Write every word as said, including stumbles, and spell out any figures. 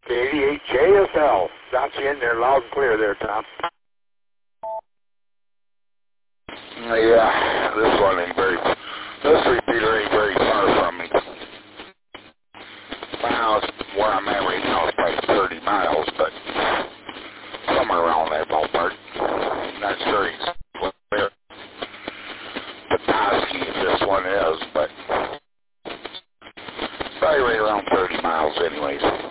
eighty-eight J S L. Got you in there loud and clear there, Tom. Yeah, this one ain't very, this repeater ain't very far from me. My house, where I'm at right now, is probably thirty miles, but somewhere around that ballpark. Not sure exactly where Petoskey this one is, but probably right around thirty miles anyways.